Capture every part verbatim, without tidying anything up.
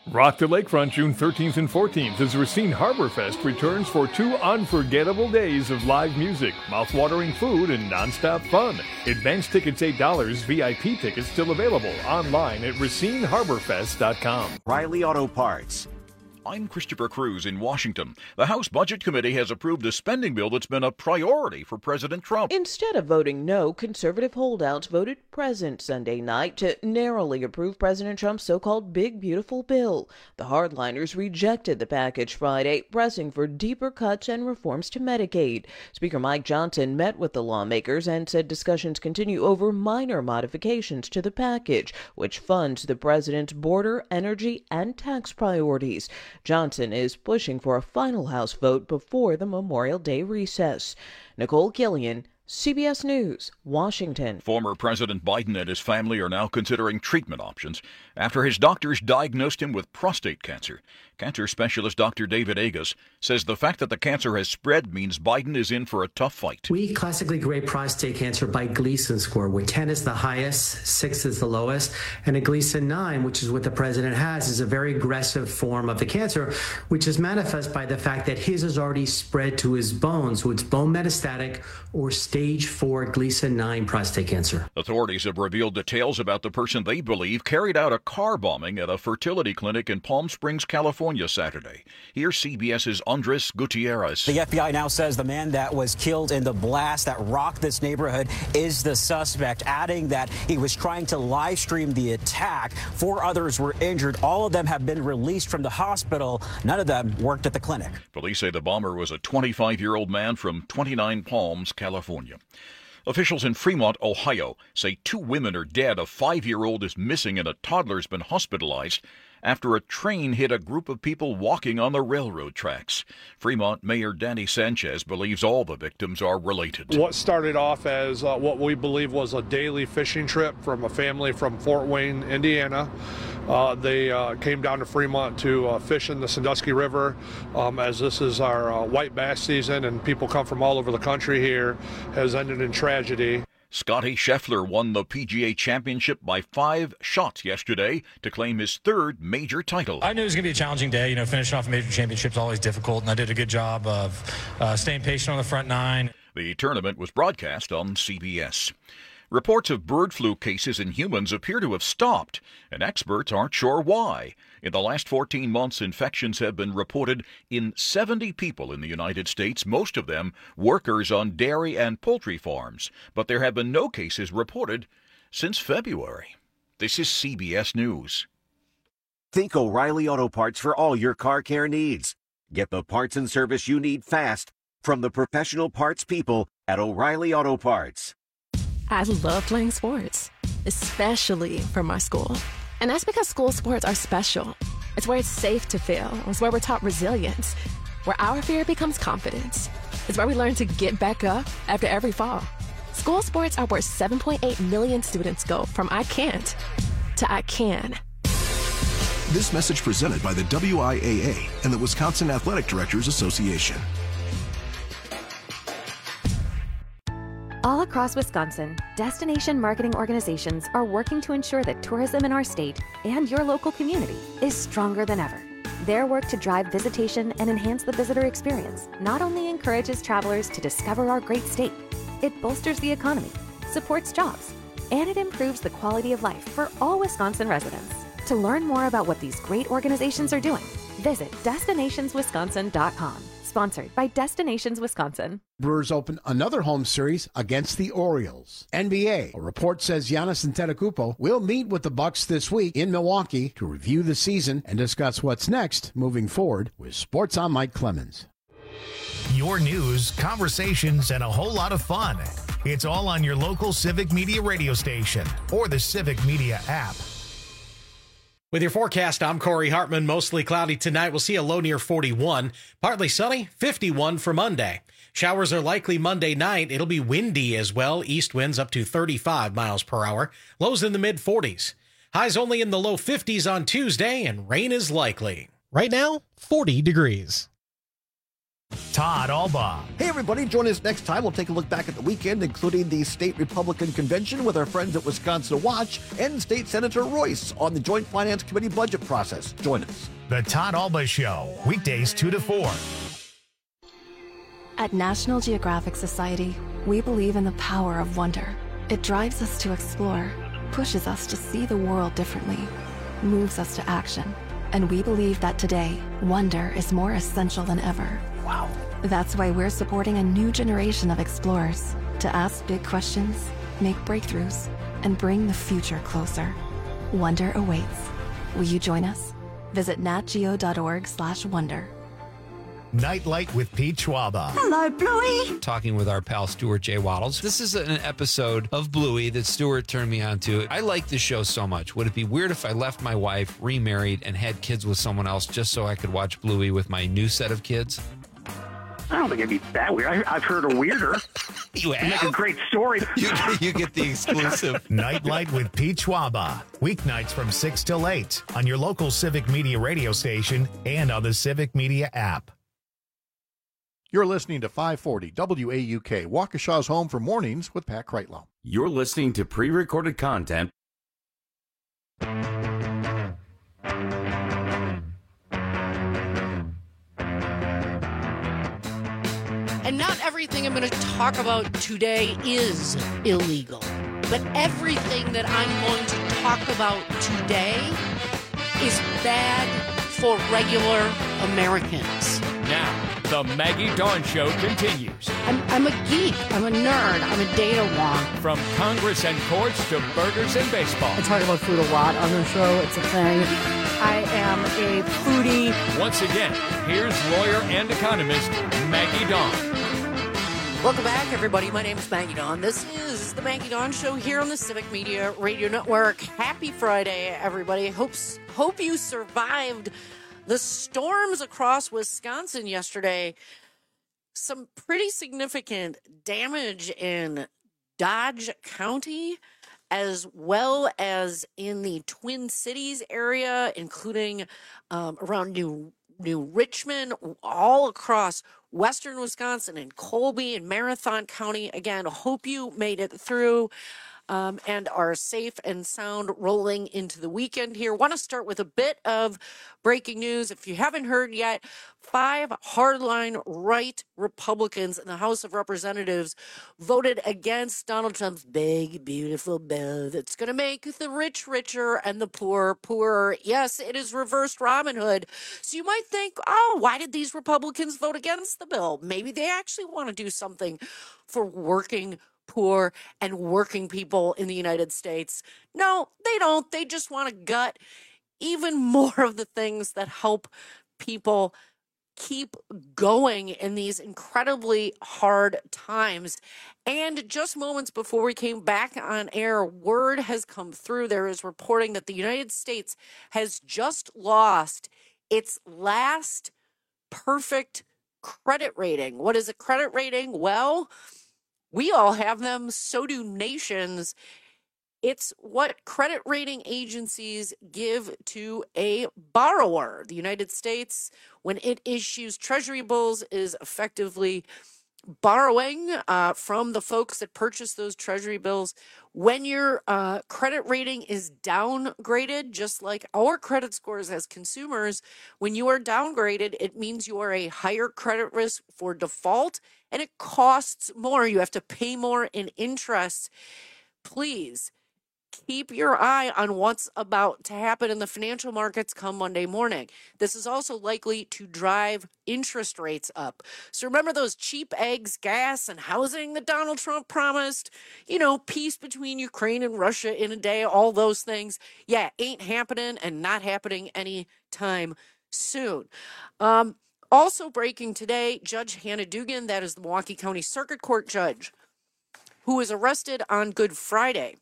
Rock the Lakefront June thirteenth and fourteenth as Racine Harbor Fest returns for two unforgettable days of live music, mouth-watering food, and nonstop fun. Advance tickets eight dollars, V I P tickets still available online at racine harbor fest dot com. Riley Auto Parts. I'm Christopher Cruz in Washington. The House Budget Committee has approved a spending bill that's been a priority for President Trump. Instead of voting no, conservative holdouts voted present Sunday night to narrowly approve President Trump's so-called Big Beautiful Bill. The hardliners rejected the package Friday, pressing for deeper cuts and reforms to Medicaid. Speaker Mike Johnson met with the lawmakers and said discussions continue over minor modifications to the package, which funds the president's border, energy, and tax priorities. Johnson is pushing for a final House vote before the Memorial Day recess. Nicole Killian, C B S News, Washington. Former President Biden and his family are now considering treatment options after his doctors diagnosed him with prostate cancer. Cancer specialist Doctor David Agus says the fact that the cancer has spread means Biden is in for a tough fight. We classically grade prostate cancer by Gleason score, where ten is the highest, six is the lowest, and a Gleason nine, which is what the president has, is a very aggressive form of the cancer, which is manifest by the fact that his has already spread to his bones, so it's bone metastatic or stage four Gleason nine prostate cancer. Authorities have revealed details about the person they believe carried out a car bombing at a fertility clinic in Palm Springs, California Saturday. Here's CBS's Andres Gutierrez. The F B I now says the man that was killed in the blast that rocked this neighborhood is the suspect, adding that he was trying to live stream the attack. Four others were injured. All of them have been released from the hospital. None of them worked at the clinic. Police say the bomber was a twenty-five-year-old man from twenty-nine Palms, California. Officials in Fremont, Ohio, say two women are dead. A five-year-old is missing and a toddler's been hospitalized after a train hit a group of people walking on the railroad tracks. Fremont Mayor Danny Sanchez believes all the victims are related. What started off as uh, what we believe was a daily fishing trip from a family from Fort Wayne, Indiana. Uh, they uh, came down to Fremont to uh, fish in the Sandusky River, um, as this is our uh, white bass season and people come from all over the country here, has ended in tragedy. Scotty Scheffler won the P G A Championship by five shots yesterday to claim his third major title. I knew it was going to be a challenging day. You know, finishing off a major championship is always difficult, and I did a good job of uh, staying patient on the front nine. The tournament was broadcast on C B S. Reports of bird flu cases in humans appear to have stopped, and experts aren't sure why. In the last fourteen months, infections have been reported in seventy people in the United States, most of them workers on dairy and poultry farms. But there have been no cases reported since February. This is C B S News. Think O'Reilly Auto Parts for all your car care needs. Get the parts and service you need fast from the professional parts people at O'Reilly Auto Parts. I love playing sports, especially for my school. And that's because school sports are special. It's where it's safe to fail. It's where we're taught resilience, where our fear becomes confidence. It's where we learn to get back up after every fall. School sports are where seven point eight million students go from I can't to I can. This message presented by the W I A A and the Wisconsin Athletic Directors Association. All across Wisconsin, destination marketing organizations are working to ensure that tourism in our state and your local community is stronger than ever. Their work to drive visitation and enhance the visitor experience not only encourages travelers to discover our great state, it bolsters the economy, supports jobs, and it improves the quality of life for all Wisconsin residents. To learn more about what these great organizations are doing, visit destinations wisconsin dot com. Sponsored by Destinations Wisconsin. Brewers open another home series against the Orioles. N B A. A report says Giannis Antetokounmpo will meet with the Bucks this week in Milwaukee to review the season and discuss what's next moving forward. With Sports, I'm Mike Clemens. Your news, conversations, and a whole lot of fun. It's all on your local Civic Media radio station or the Civic Media app. With your forecast, I'm Corey Hartman. Mostly cloudy tonight. We'll see a low near forty-one. Partly sunny, fifty-one for Monday. Showers are likely Monday night. It'll be windy as well. East winds up to thirty-five miles per hour. Lows in the mid forties. Highs only in the low fifties on Tuesday, and rain is likely. Right now, forty degrees. Todd Alba. Hey, everybody. Join us next time. We'll take a look back at the weekend, including the state Republican convention with our friends at Wisconsin Watch and State Senator Royce on the Joint Finance Committee budget process. Join us. The Todd Alba Show, weekdays two to four. At National Geographic Society, we believe in the power of wonder. It drives us to explore, pushes us to see the world differently, moves us to action. And we believe that today, wonder is more essential than ever. Wow. That's why we're supporting a new generation of explorers to ask big questions, make breakthroughs, and bring the future closer. Wonder awaits. Will you join us? Visit natgeo.org slash wonder. Nightlight with Pete Schwaba. Hello, Bluey. Talking with our pal Stuart J. Waddles. This is an episode of Bluey that Stuart turned me on to. I like this show so much. Would it be weird if I left my wife, remarried, and had kids with someone else just so I could watch Bluey with my new set of kids? I don't think it'd be that weird. I, I've heard a weirder. You have? Make a great story. You, you get the exclusive. Nightlight with Pete Schwaba. Weeknights from six till eight on your local Civic Media radio station and on the Civic Media app. You're listening to five forty W A U K, Waukesha's home for mornings with Pat Kreitlow. You're listening to pre-recorded content. And not everything I'm going to talk about today is illegal. But everything that I'm going to talk about today is bad for regular Americans. Now, the Maggie Dawn Show continues. I'm, I'm a geek. I'm a nerd. I'm a data wonk. From Congress and courts to burgers and baseball. I talk about food a lot on the show. It's a thing. I am a foodie. Once again, here's lawyer and economist Maggie Dawn. Welcome back, everybody. My name is Maggie Dawn. This is the Maggie Dawn Show here on the Civic Media Radio Network. Happy Friday, everybody. Hopes, hope you survived the storms across Wisconsin yesterday. Some pretty significant damage in Dodge County, as well as in the Twin Cities area, including um, around New New Richmond, all across western Wisconsin and Colby and Marathon County. Again, hope you made it through um, and are safe and sound rolling into the weekend here. Want to start with a bit of breaking news. If you haven't heard yet, five hardline right Republicans in the House of Representatives voted against Donald Trump's big, beautiful bill that's going to make the rich richer and the poor poorer. Yes, it is reversed Robin Hood. So you might think, oh, why did these Republicans vote against the bill? Maybe they actually want to do something for working poor and working people in the United States. No, they don't. They just want to gut even more of the things that help people keep going in these incredibly hard times. And just moments before we came back on air, word has come through. There is reporting that the United States has just lost its last perfect credit rating. What is a credit rating? Well, we all have them. So do nations. It's what credit rating agencies give to a borrower. The United States, when it issues treasury bills, is effectively borrowing uh, from the folks that purchase those treasury bills. When your uh, credit rating is downgraded, just like our credit scores as consumers, when you are downgraded, it means you are a higher credit risk for default, and it costs more. You have to pay more in interest. Please keep your eye on what's about to happen in the financial markets come Monday morning. This is also likely to drive interest rates up. So remember those cheap eggs, gas, and housing that Donald Trump promised? You know, peace between Ukraine and Russia in a day, all those things. Yeah, ain't happening and not happening anytime soon. Um, also breaking today, Judge Hannah Dugan, that is the Milwaukee County Circuit Court judge, who was arrested on Good Friday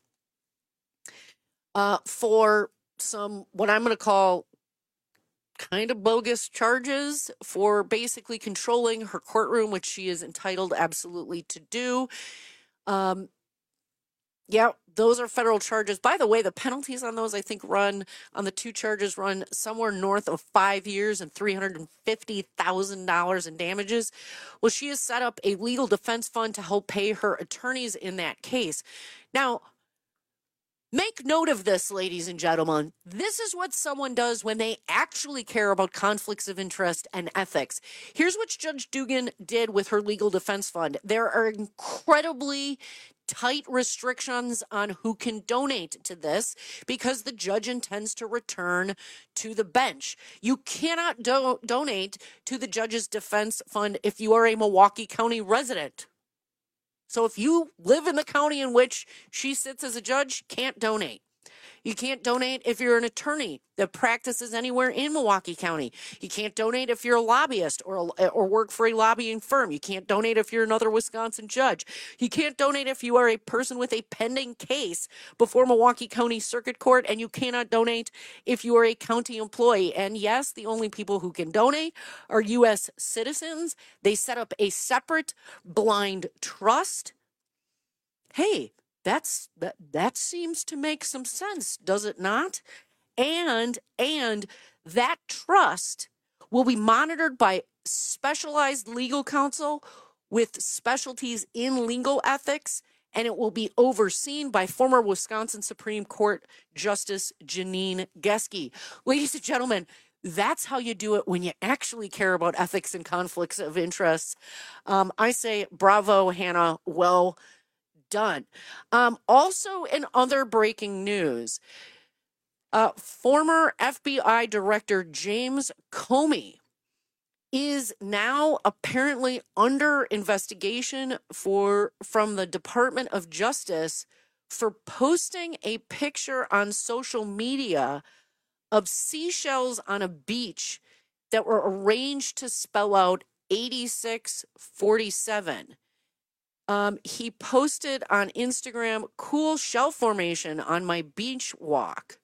Uh, for some, what I'm going to call kind of bogus charges for basically controlling her courtroom, which she is entitled absolutely to do. Um, Yeah, those are federal charges. By the way, the penalties on those, I think, run on the two charges run somewhere north of five years and three hundred fifty thousand dollars in damages. Well, she has set up a legal defense fund to help pay her attorneys in that case. Now, make note of this, ladies and gentlemen. This is what someone does when they actually care about conflicts of interest and ethics. Here's what Judge Dugan did with her legal defense fund. There are incredibly tight restrictions on who can donate to this because the judge intends to return to the bench. You cannot do- donate to the judge's defense fund if you are a Milwaukee County resident. So if you live in the county in which she sits as a judge, can't donate. You can't donate if you're an attorney that practices anywhere in Milwaukee County. You can't donate if you're a lobbyist or or work for a lobbying firm. You can't donate if you're another Wisconsin judge. You can't donate if you are a person with a pending case before Milwaukee County Circuit Court, and you cannot donate if you are a county employee. And yes, the only people who can donate are U S citizens. They set up a separate blind trust. Hey, That's that that seems to make some sense, does it not? And and that trust will be monitored by specialized legal counsel with specialties in legal ethics, and it will be overseen by former Wisconsin Supreme Court Justice Janine Geske. Ladies and gentlemen, that's how you do it when you actually care about ethics and conflicts of interests. Um, I say bravo, Hannah. Well done. Um, also, in other breaking news, uh, former F B I Director James Comey is now apparently under investigation for from the Department of Justice for posting a picture on social media of seashells on a beach that were arranged to spell out eighty-six forty-seven. Um, he posted on Instagram, cool shell formation on my beach walk.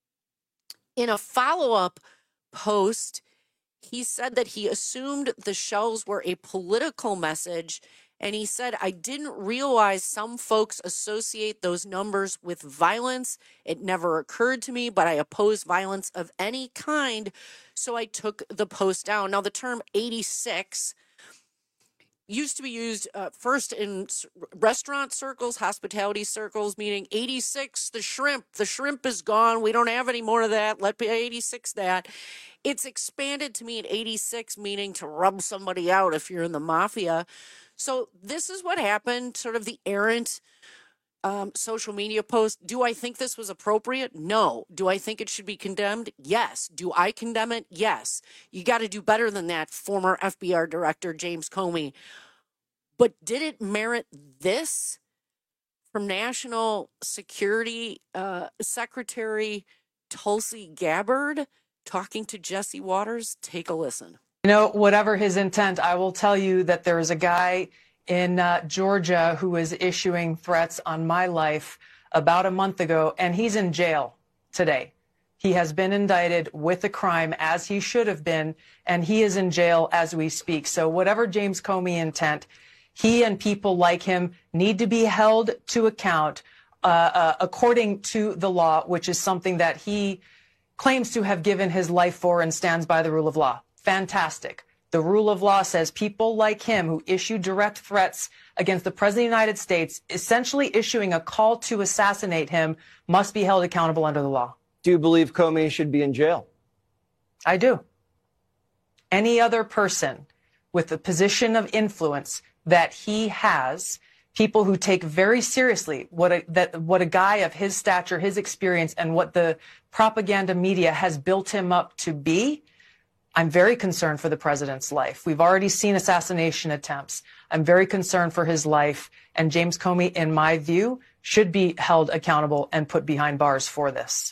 In a follow-up post, he said that he assumed the shells were a political message, and he said, I didn't realize some folks associate those numbers with violence. It never occurred to me, but I oppose violence of any kind, so I took the post down. Now, the term eighty-six used to be used uh, first in restaurant circles, hospitality circles, meaning eighty-six, the shrimp. The shrimp is gone. We don't have any more of that. Let be eighty-six that. It's expanded to mean eighty-six, meaning to rub somebody out if you're in the mafia. So this is what happened, sort of the errant um, social media post. Do I think this was appropriate? No. Do I think it should be condemned? Yes. Do I condemn it? Yes. You got to do better than that, former F B I Director James Comey. But did it merit this from National Security uh, Secretary Tulsi Gabbard talking to Jesse Waters? Take a listen. You know, whatever his intent, I will tell you that there is a guy in uh, Georgia who is issuing threats on my life about a month ago, and he's in jail today. He has been indicted with a crime, as he should have been, and he is in jail as we speak. So whatever James Comey intent, he and people like him need to be held to account uh, uh, according to the law, which is something that he claims to have given his life for and stands by the rule of law. Fantastic. The rule of law says people like him who issue direct threats against the President of the United States, essentially issuing a call to assassinate him, must be held accountable under the law. Do you believe Comey should be in jail? I do. Any other person with the position of influence that he has, people who take very seriously what a, that, what a guy of his stature, his experience, and what the propaganda media has built him up to be, I'm very concerned for the president's life. We've already seen assassination attempts. I'm very concerned for his life. And James Comey, in my view, should be held accountable and put behind bars for this.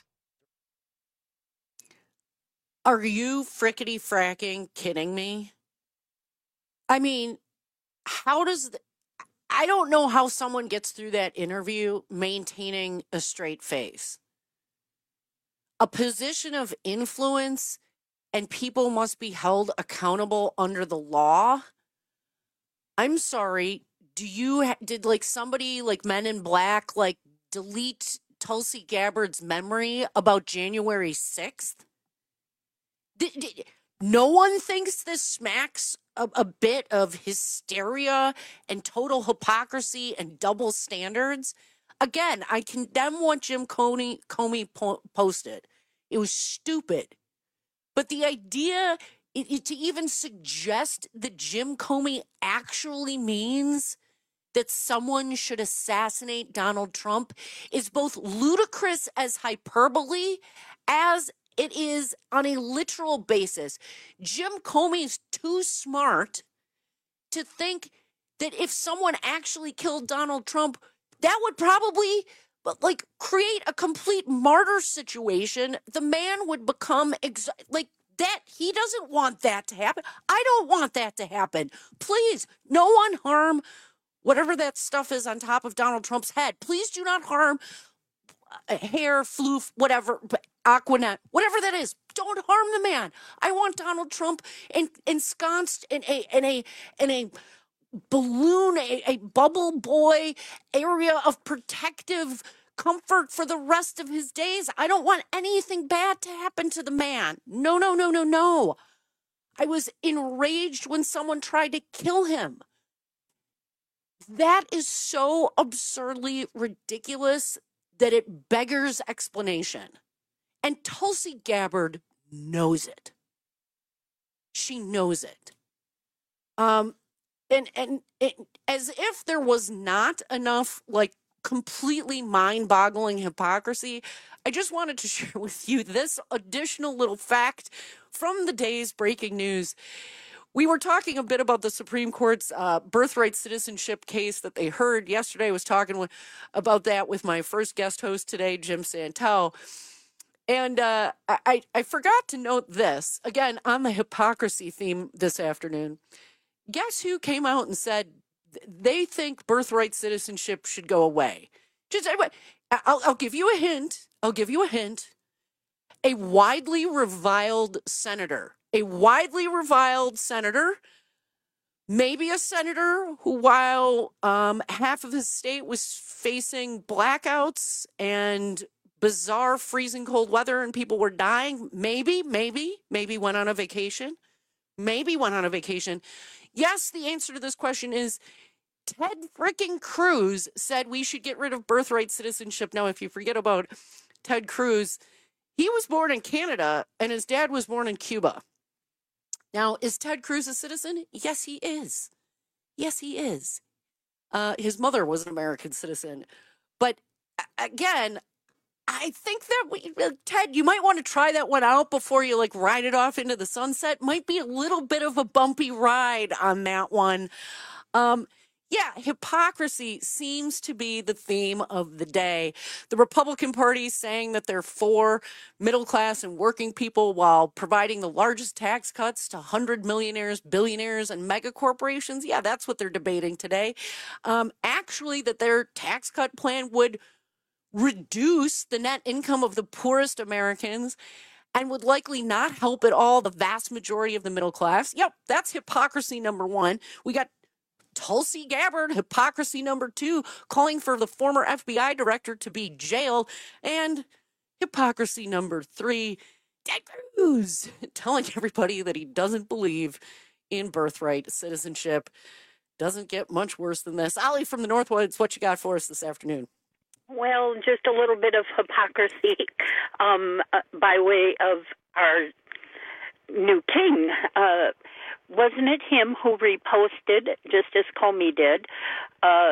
Are you frickety fracking kidding me? I mean, how does... The, I don't know how someone gets through that interview maintaining a straight face. A position of influence... and people must be held accountable under the law. I'm sorry. Do you ha- did like somebody like Men in Black like delete Tulsi Gabbard's memory about January sixth? D- d- no one thinks this smacks a, a bit of hysteria and total hypocrisy and double standards? Again, I condemn what Jim Comey, Comey po- posted. It was stupid. But the idea it, it, to even suggest that Jim Comey actually means that someone should assassinate Donald Trump is both ludicrous as hyperbole as it is on a literal basis. Jim Comey's too smart to think that if someone actually killed Donald Trump, that would probably but like create a complete martyr situation. The man would become ex- like that. He doesn't want that to happen. I don't want that to happen. Please, no one harm whatever that stuff is on top of Donald Trump's head. Please do not harm a hair, floof, whatever, Aquanet, whatever that is. Don't harm the man. I want Donald Trump en- ensconced in a in a in a balloon, a, a bubble boy area of protective comfort for the rest of his days. I don't want anything bad to happen to the man. No, no, no, no, no. I was enraged when someone tried to kill him. That is so absurdly ridiculous that it beggars explanation. And Tulsi Gabbard knows it. She knows it. Um, and and it, as if there was not enough, like, completely mind-boggling hypocrisy, I just wanted to share with you this additional little fact from the day's breaking news. We were talking a bit about the Supreme Court's uh, birthright citizenship case that they heard yesterday. I was talking with, about that with my first guest host today, Jim Santel. And uh, I, I forgot to note this, again, on the hypocrisy theme this afternoon. Guess who came out and said they think birthright citizenship should go away? Just I'll, I'll give you a hint. I'll give you a hint. A widely reviled senator. A widely reviled senator, maybe a senator who, while um, half of his state was facing blackouts and bizarre freezing cold weather and people were dying, maybe, maybe, maybe went on a vacation, maybe went on a vacation. Yes, the answer to this question is Ted frickin' Cruz said we should get rid of birthright citizenship. Now, if you forget about Ted Cruz, he was born in Canada and his dad was born in Cuba. Now, is Ted Cruz a citizen? Yes, he is. Yes, he is. Uh, his mother was an American citizen. But again, I think that we, Ted, you might want to try that one out before you like ride it off into the sunset. Might be a little bit of a bumpy ride on that one. Um, yeah, hypocrisy seems to be the theme of the day. The Republican Party saying that they're for middle class and working people while providing the largest tax cuts to one hundred millionaires, billionaires, and mega corporations. Yeah, that's what they're debating today. Um, actually, that their tax cut plan would reduce the net income of the poorest Americans and would likely not help at all the vast majority of the middle class. Yep, that's hypocrisy number one. We got Tulsi Gabbard, hypocrisy number two, calling for the former F B I director to be jailed. And hypocrisy number three, Ted Cruz, telling everybody that he doesn't believe in birthright citizenship. Doesn't get much worse than this. Ollie from the Northwoods, what you got for us this afternoon? Well, just a little bit of hypocrisy um, uh, by way of our new king. Uh, wasn't it him who reposted, just as Comey did, a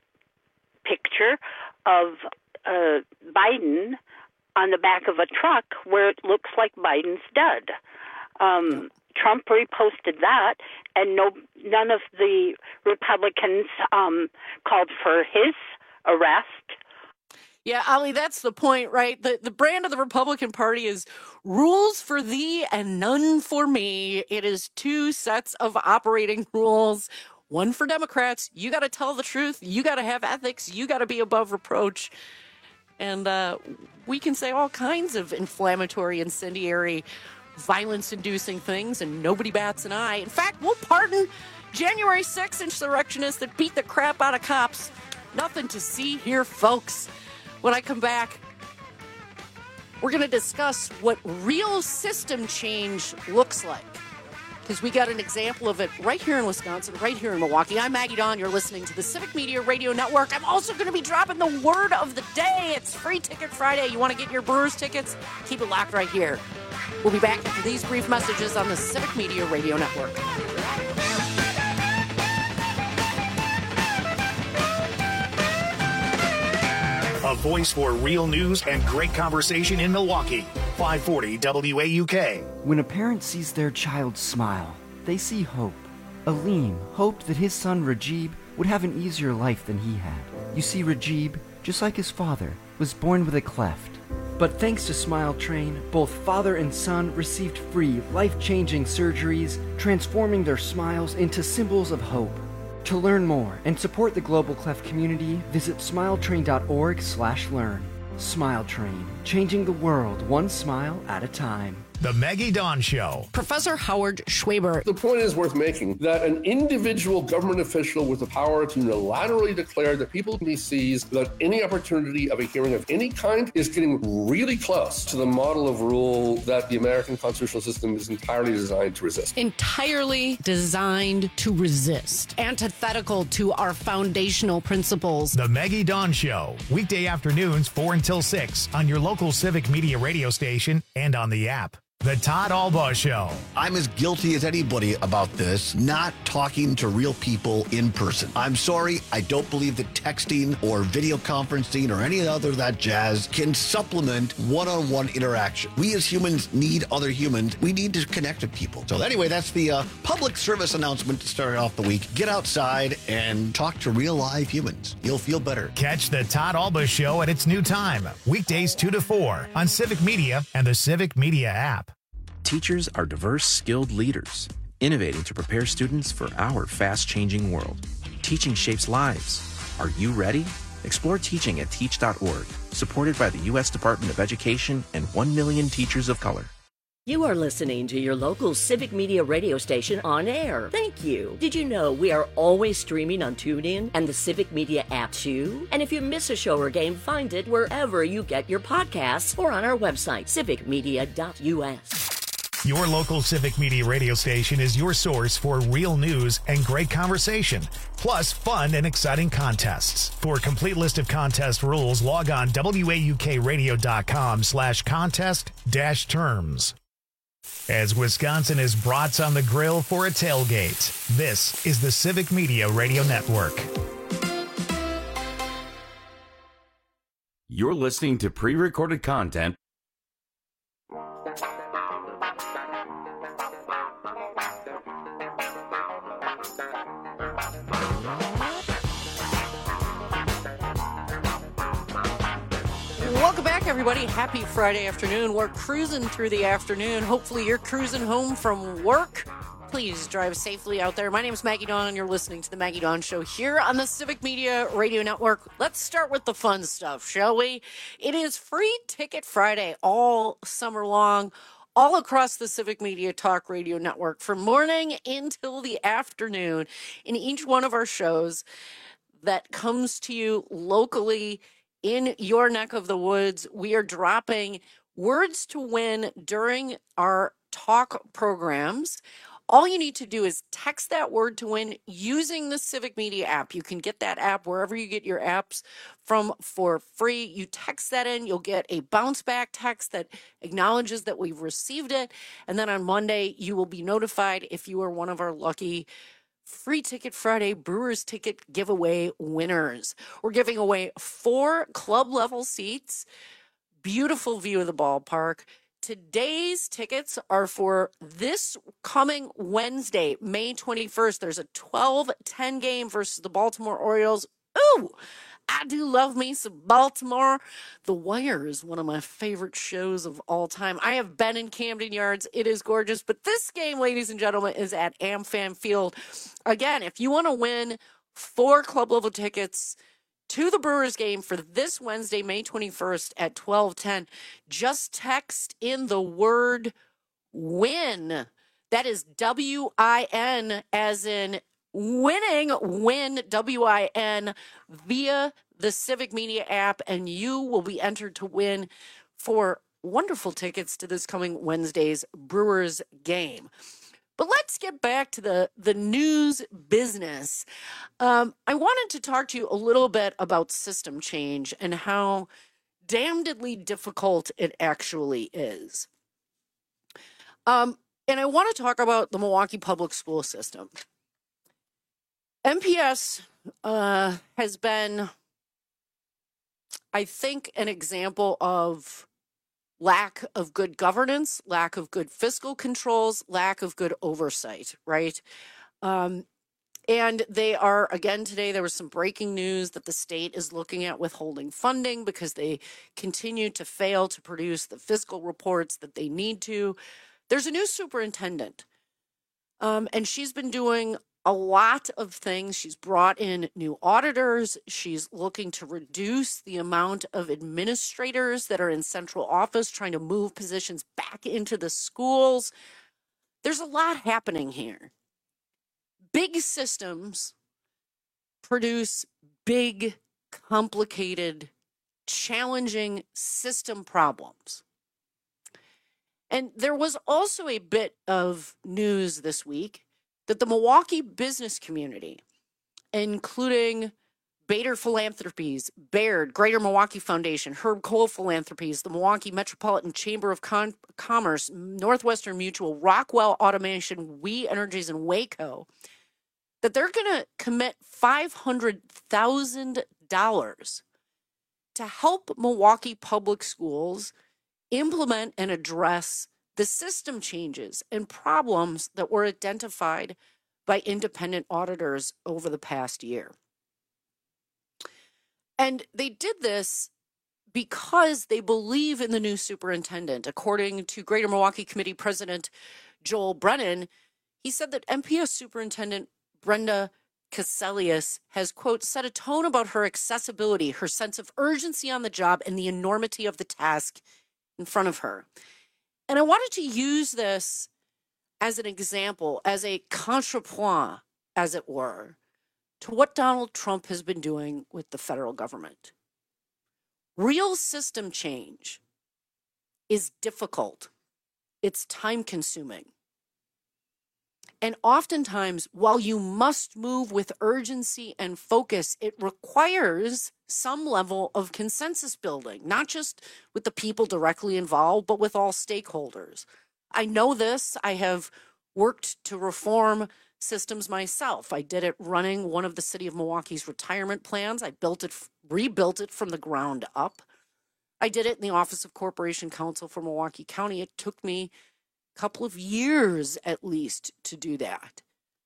picture of uh, Biden on the back of a truck where it looks like Biden's dead? Um, Trump reposted that, and no, none of the Republicans um, called for his arrest. Yeah, Ali, that's the point, right? The the brand of the Republican Party is rules for thee and none for me. It is two sets of operating rules. One for Democrats. You got to tell the truth. You got to have ethics. You got to be above reproach. And uh, we can say all kinds of inflammatory, incendiary, violence-inducing things, and nobody bats an eye. In fact, we'll pardon January sixth insurrectionists that beat the crap out of cops. Nothing to see here, folks. When I come back, we're going to discuss what real system change looks like. Because we got an example of it right here in Wisconsin, right here in Milwaukee. I'm Maggie Dawn. You're listening to the Civic Media Radio Network. I'm also going to be dropping the word of the day. It's Free Ticket Friday. You want to get your Brewers tickets? Keep it locked right here. We'll be back after these brief messages on the Civic Media Radio Network. A voice for real news and great conversation in Milwaukee. five forty W A U K. When a parent sees their child smile, they see hope. Aleem hoped that his son Rajib would have an easier life than he had. You see, Rajib, just like his father, was born with a cleft. But thanks to Smile Train, both father and son received free, life-changing surgeries, transforming their smiles into symbols of hope. To learn more and support the Global Cleft community, visit smiletrain.org slash learn. Smile Train, changing the world one smile at a time. The Maggie Dawn Show. Professor Howard Schwaber. The point is worth making that an individual government official with the power to unilaterally declare that people can be seized without any opportunity of a hearing of any kind is getting really close to the model of rule that the American constitutional system is entirely designed to resist. Entirely designed to resist. Antithetical to our foundational principles. The Maggie Dawn Show. Weekday afternoons, four until six on your local Civic Media radio station and on the app. The Todd Albaugh Show. I'm as guilty as anybody about this, not talking to real people in person. I'm sorry, I don't believe that texting or video conferencing or any other of that jazz can supplement one-on-one interaction. We as humans need other humans. We need to connect with people. So anyway, that's the uh, public service announcement to start off the week. Get outside and talk to real live humans. You'll feel better. Catch the Todd Albaugh Show at its new time, weekdays two to four on Civic Media and the Civic Media app. Teachers are diverse, skilled leaders, innovating to prepare students for our fast-changing world. Teaching shapes lives. Are you ready? Explore teaching at teach dot org, supported by the U S Department of Education and one million teachers of color. You are listening to your local Civic Media radio station on air. Thank you. Did you know we are always streaming on TuneIn and the Civic Media app too? And if you miss a show or game, find it wherever you get your podcasts or on our website, civic media dot U S. Your local Civic Media radio station is your source for real news and great conversation, plus fun and exciting contests. For a complete list of contest rules, log on W A U K radio dot com slash contest dash terms. As Wisconsin is brats on the grill for a tailgate, this is the Civic Media Radio Network. You're listening to pre-recorded content. Welcome back, everybody. Happy Friday afternoon. We're cruising through the afternoon. Hopefully you're cruising home from work. Please drive safely out there. My name is Maggie Dawn, and you're listening to the Maggie Dawn Show here on the Civic Media Radio Network. Let's start with the fun stuff, shall we? It is Free Ticket Friday all summer long, all across the Civic Media Talk Radio Network, from morning until the afternoon. In each one of our shows that comes to you locally in your neck of the woods, we are dropping words to win during our talk programs. All you need to do is text that word to win using the Civic Media app. You can get that app wherever you get your apps from for free. You text that in, you'll get a bounce back text that acknowledges that we've received it. And then on Monday, you will be notified if you are one of our lucky Free Ticket Friday Brewers ticket giveaway winners. We're giving away four club level seats, beautiful view of the ballpark. Today's tickets are for this coming Wednesday, May twenty-first. There's a twelve ten game versus the Baltimore Orioles. Ooh, I do love me some Baltimore. The Wire is one of my favorite shows of all time. I have been in Camden Yards. It is gorgeous. But this game, ladies and gentlemen, is at AmFam Field. Again, if you want to win four club level tickets to the Brewers game for this Wednesday, May twenty-first at twelve ten, just text in the word WIN. That is W I N as in winning Win, W I N, via the Civic Media app, and you will be entered to win for wonderful tickets to this coming Wednesday's Brewers game. But let's get back to the, the news business. Um, I wanted to talk to you a little bit about system change and how damnedly difficult it actually is. Um, and I want to talk about the Milwaukee public school system. M P S uh, has been, I think, an example of lack of good governance, lack of good fiscal controls, lack of good oversight, right? Um, and they are, again, today there was some breaking news that the state is looking at withholding funding because they continue to fail to produce the fiscal reports that they need to. There's a new superintendent, um, and she's been doing a lot of things. She's brought in new auditors. She's looking to reduce the amount of administrators that are in central office, trying to move positions back into the schools. There's a lot happening here. Big systems produce big, complicated, challenging system problems. And there was also a bit of news this week that the Milwaukee business community, including Bader Philanthropies, Baird, Greater Milwaukee Foundation, Herb Cole Philanthropies, the Milwaukee Metropolitan Chamber of Con- Commerce, Northwestern Mutual, Rockwell Automation, We Energies, and Waco, that they're going to commit five hundred thousand dollars to help Milwaukee public schools implement and address the system changes and problems that were identified by independent auditors over the past year. And they did this because they believe in the new superintendent. According to Greater Milwaukee Committee President Joel Brennan, he said that M P S Superintendent Brenda Cassellius has, quote, set a tone about her accessibility, her sense of urgency on the job, and the enormity of the task in front of her. And I wanted to use this as an example, as a contrepoint, as it were, to what Donald Trump has been doing with the federal government. Real system change is difficult. It's time-consuming. And oftentimes, while you must move with urgency and focus, it requires some level of consensus building, not just with the people directly involved, but with all stakeholders. I know this. I have worked to reform systems myself. I did it running one of the city of Milwaukee's retirement plans. I built it, rebuilt it from the ground up. I did it in the Office of Corporation Counsel for Milwaukee County. It took me couple of years at least to do that.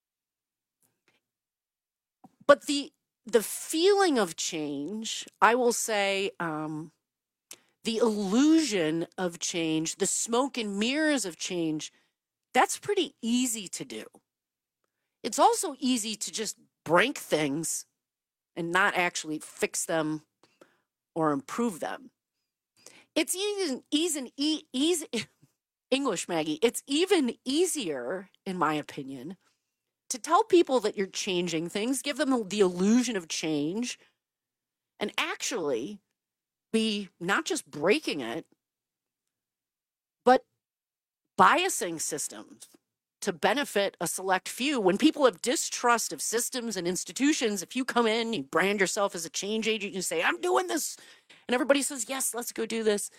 But the the feeling of change, I will say, um, the illusion of change, the smoke and mirrors of change, that's pretty easy to do. It's also easy to just break things and not actually fix them or improve them. It's even easy, easy, easy English, Maggie, it's even easier, in my opinion, to tell people that you're changing things, give them the illusion of change, and actually be not just breaking it, but biasing systems to benefit a select few. When people have distrust of systems and institutions, if you come in, you brand yourself as a change agent, you say, I'm doing this, and everybody says, yes, let's go do this.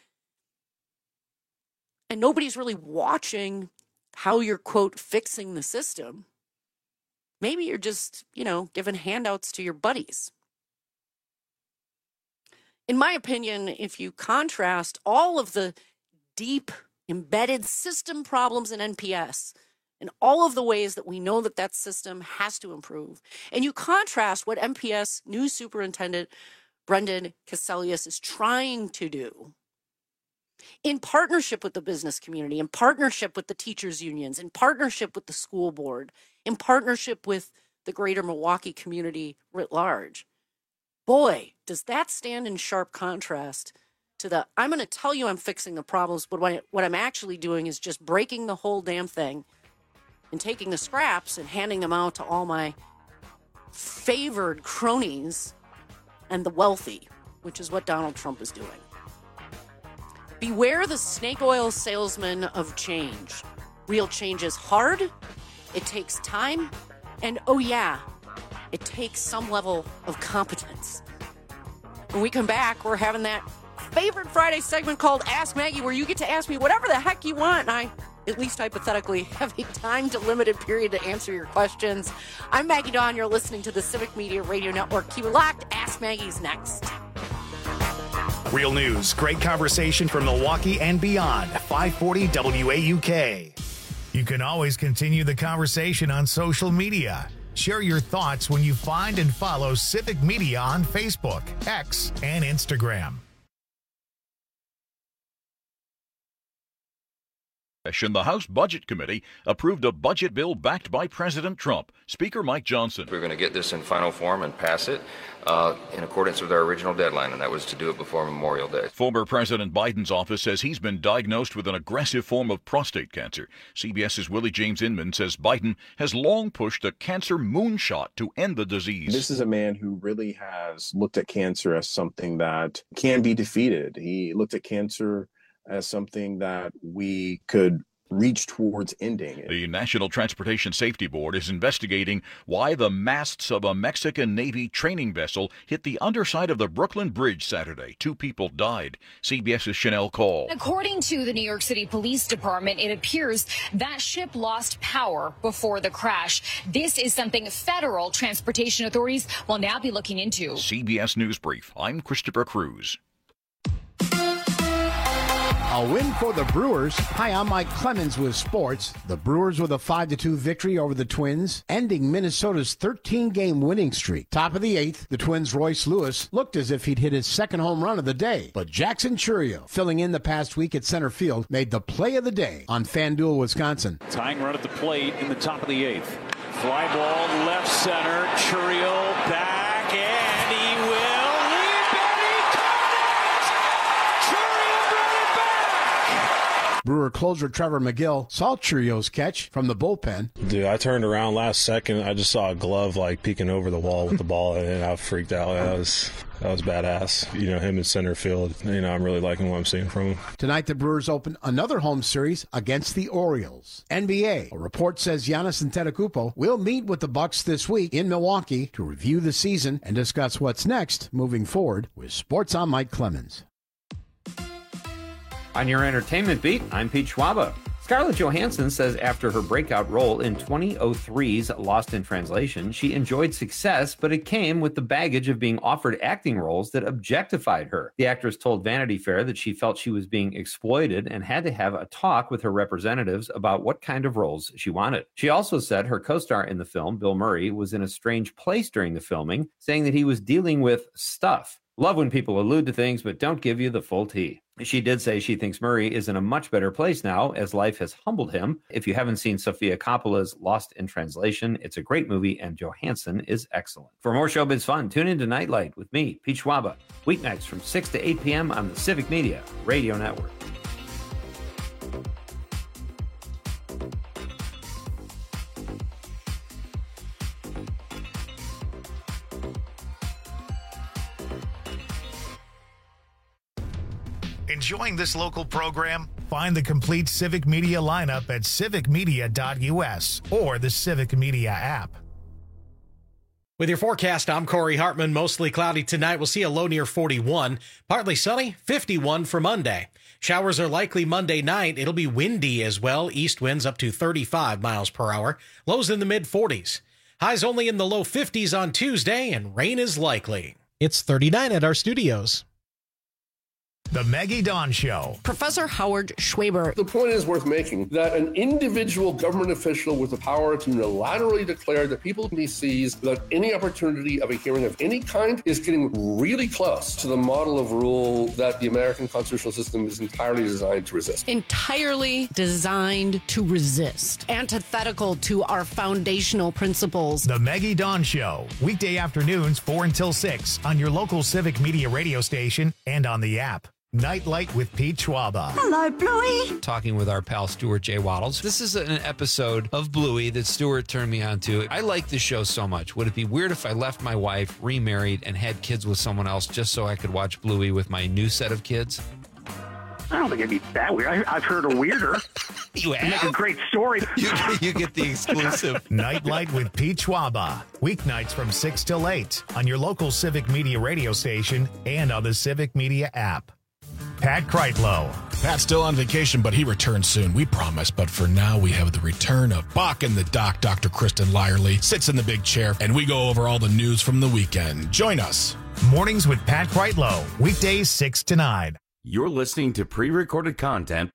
And nobody's really watching how you're, quote, fixing the system. Maybe you're just, you know, giving handouts to your buddies. In my opinion, if you contrast all of the deep embedded system problems in N P S and all of the ways that we know that that system has to improve, and you contrast what M P S new superintendent Brendan Cassellius is trying to do, in partnership with the business community, in partnership with the teachers' unions, in partnership with the school board, in partnership with the greater Milwaukee community writ large. Boy, does that stand in sharp contrast to the, I'm going to tell you I'm fixing the problems, but what, I, what I'm actually doing is just breaking the whole damn thing and taking the scraps and handing them out to all my favored cronies and the wealthy, which is what Donald Trump is doing. Beware the snake oil salesman of change. Real change is hard, it takes time, and oh yeah, it takes some level of competence. When we come back, we're having that favorite Friday segment called Ask Maggie, where you get to ask me whatever the heck you want, and I, at least hypothetically, have a time-delimited period to answer your questions. I'm Maggie Dawn. You're listening to the Civic Media Radio Network. Keep it locked. Ask Maggie's next. Real news, great conversation from Milwaukee and beyond. five forty W A U K. You can always continue the conversation on social media. Share your thoughts when you find and follow Civic Media on Facebook, X, and Instagram. The House Budget Committee approved a budget bill backed by President Trump. Speaker Mike Johnson. We're going to get this in final form and pass it uh, in accordance with our original deadline, and that was to do it before Memorial Day. Former President Biden's office says he's been diagnosed with an aggressive form of prostate cancer. CBS's Willie James Inman says Biden has long pushed a cancer moonshot to end the disease. This is a man who really has looked at cancer as something that can be defeated. He looked at cancer as something that we could reach towards ending. The National Transportation Safety Board is investigating why the masts of a Mexican Navy training vessel hit the underside of the Brooklyn Bridge Saturday. Two people died. CBS's Chanel Call. According to the New York City Police Department, it appears that ship lost power before the crash. This is something federal transportation authorities will now be looking into. C B S News Brief. I'm Christopher Cruz. A win for the Brewers. Hi, I'm Mike Clemens with sports. The Brewers with a five to two victory over the Twins, ending Minnesota's thirteen-game winning streak. Top of the eighth, the Twins' Royce Lewis looked as if he'd hit his second home run of the day. But Jackson Chourio, filling in the past week at center field, made the play of the day on FanDuel, Wisconsin. Tying run at the plate in the top of the eighth. Fly ball left center. Chourio back, and he will. Brewer closer Trevor McGill saw Chourio's catch from the bullpen. Dude, I turned around last second. I just saw a glove like peeking over the wall with the ball, and I freaked out. That was that was badass. You know, him in center field. You know, I'm really liking what I'm seeing from him. Tonight, the Brewers open another home series against the Orioles. N B A. A report says Giannis Antetokounmpo will meet with the Bucks this week in Milwaukee to review the season and discuss what's next moving forward. With Sports, I'm Mike Clemens. On your entertainment beat, I'm Pete Schwaba. Scarlett Johansson says after her breakout role in twenty oh three's Lost in Translation, she enjoyed success, but it came with the baggage of being offered acting roles that objectified her. The actress told Vanity Fair that she felt she was being exploited and had to have a talk with her representatives about what kind of roles she wanted. She also said her co-star in the film, Bill Murray, was in a strange place during the filming, saying that he was dealing with stuff. Love when people allude to things but don't give you the full tea. She did say she thinks Murray is in a much better place now as life has humbled him. If you haven't seen Sofia Coppola's Lost in Translation, it's a great movie and Johansson is excellent. For more showbiz fun, tune into Nightlight with me, Pete Schwaba, weeknights from six to eight p.m. on the Civic Media Radio Network. Enjoying this local program? Find the complete Civic Media lineup at civic media dot u s or the Civic Media app. With your forecast, I'm Corey Hartman. Mostly cloudy tonight. We'll see a low near forty-one. Partly sunny, fifty-one for Monday. Showers are likely Monday night. It'll be windy as well. East winds up to thirty-five miles per hour. Lows in the mid forties. Highs only in the low fifties on Tuesday, and rain is likely. It's thirty-nine at our studios. The Maggie Dawn Show. Professor Howard Schwaber. The point is worth making that an individual government official with the power to unilaterally declare that people he sees without any opportunity of a hearing of any kind is getting really close to the model of rule that the American constitutional system is entirely designed to resist. Entirely designed to resist. Antithetical to our foundational principles. The Maggie Dawn Show. Weekday afternoons, four until six on your local Civic Media radio station and on the app. Nightlight with Pete Schwaba. Hello, Bluey. Talking with our pal Stuart J. Waddles. This is an episode of Bluey that Stuart turned me on to. I like this show so much. Would it be weird if I left my wife, remarried, and had kids with someone else just so I could watch Bluey with my new set of kids? I don't think it'd be that weird. I, I've heard a weirder. You have? Make a great story. You, you get the exclusive. Nightlight with Pete Schwaba. Weeknights from six till eight on your local Civic Media radio station and on the Civic Media app. Pat Kreitlow. Pat's still on vacation, but he returns soon, we promise. But for now, we have the return of Bach and the Doc. Doctor Kristen Lyerly sits in the big chair, and we go over all the news from the weekend. Join us. Mornings with Pat Kreitlow. Weekdays six to nine. You're listening to pre-recorded content.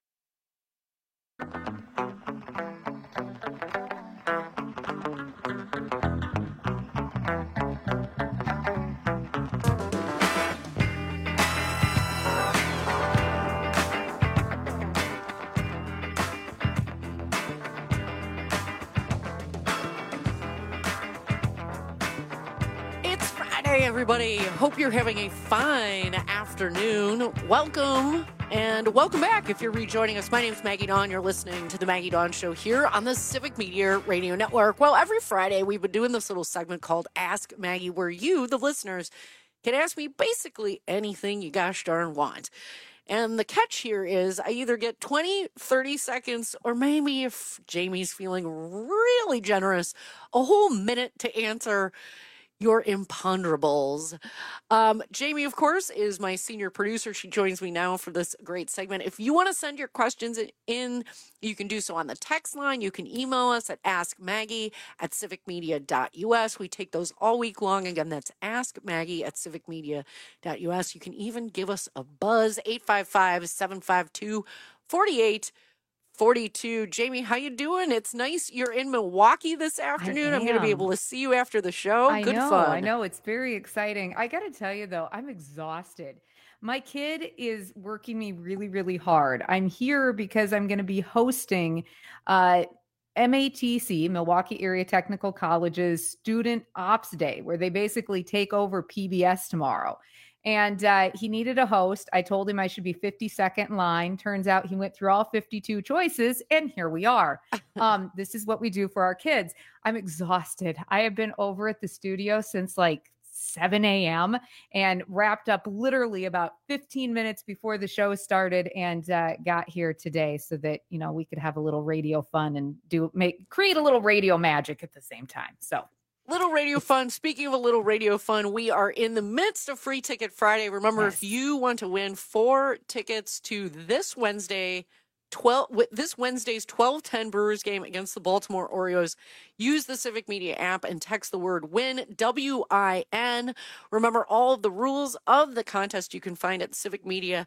Hey everybody, hope you're having a fine afternoon. Welcome and welcome back if you're rejoining us. My name's Maggie Dawn. You're listening to the Maggie Dawn Show here on the Civic Media Radio Network. Well, every Friday we've been doing this little segment called Ask Maggie, where you, the listeners, can ask me basically anything you gosh darn want. And the catch here is I either get twenty, thirty seconds, or maybe if Jamie's feeling really generous, a whole minute to answer your imponderables. Um, Jamie, of course, is my senior producer. She joins me now for this great segment. If you want to send your questions in, you can do so on the text line. You can email us at askmaggie at civicmedia.us. We take those all week long. Again, that's askmaggie at civicmedia.us. You can even give us a buzz, eight five five, seven five two, four eight forty-two. Jamie, how you doing? It's nice you're in Milwaukee this afternoon. I'm going to be able to see you after the show. I Good know, fun. I know. It's very exciting. I got to tell you, though, I'm exhausted. My kid is working me really, really hard. I'm here because I'm going to be hosting uh, M A T C, Milwaukee Area Technical College's Student Ops Day, where they basically take over P B S tomorrow. And uh, he needed a host. I told him I should be fifty-second in line. Turns out he went through all fifty-two choices, and here we are. Um, this is what we do for our kids. I'm exhausted. I have been over at the studio since like seven a.m. and wrapped up literally about fifteen minutes before the show started, and uh, got here today so that, you know, we could have a little radio fun and do make create a little radio magic at the same time. So. Little radio fun. Speaking of a little radio fun, we are in the midst of Free Ticket Friday. Remember, yes. If you want to win four tickets to this Wednesday, twelve this Wednesday's twelve ten Brewers game against the Baltimore Orioles, use the Civic Media app and text the word WIN, W I N. Remember, all of the rules of the contest you can find at civicmedia.us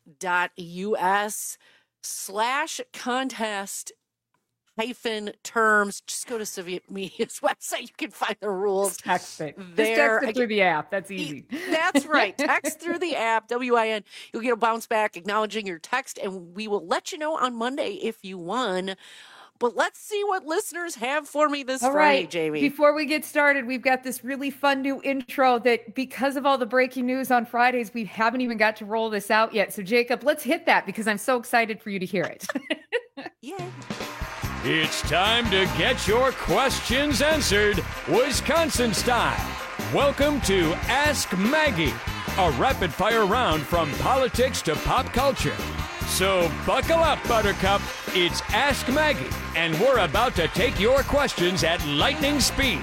slash contest hyphen terms. Just go to Civic Media's website. You can find the rules. Just text it. There. Just text it through the app. That's easy. That's right. Text through the app, W I N. You'll get a bounce back acknowledging your text, and we will let you know on Monday if you won. But let's see what listeners have for me this all Friday, right. Jamie. Before we get started, we've got this really fun new intro that, because of all the breaking news on Fridays, we haven't even got to roll this out yet. So, Jacob, let's hit that because I'm so excited for you to hear it. Yay. It's time to get your questions answered, Wisconsin style. Welcome to Ask Maggie, a rapid-fire round from politics to pop culture. So buckle up, Buttercup. It's Ask Maggie, and we're about to take your questions at lightning speed.